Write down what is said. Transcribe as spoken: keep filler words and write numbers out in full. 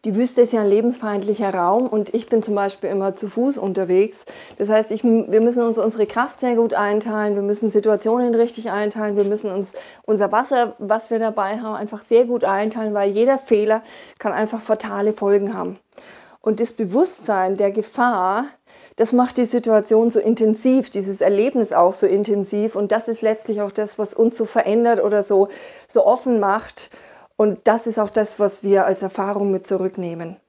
Die Wüste ist ja ein lebensfeindlicher Raum und ich bin zum Beispiel immer zu Fuß unterwegs. Das heißt, ich, wir müssen uns unsere Kraft sehr gut einteilen, wir müssen Situationen richtig einteilen, wir müssen uns unser Wasser, was wir dabei haben, einfach sehr gut einteilen, weil jeder Fehler kann einfach fatale Folgen haben. Und das Bewusstsein der Gefahr, das macht die Situation so intensiv, dieses Erlebnis auch so intensiv. Und das ist letztlich auch das, was uns so verändert oder so, so offen macht. Und das ist auch das, was wir als Erfahrung mit zurücknehmen.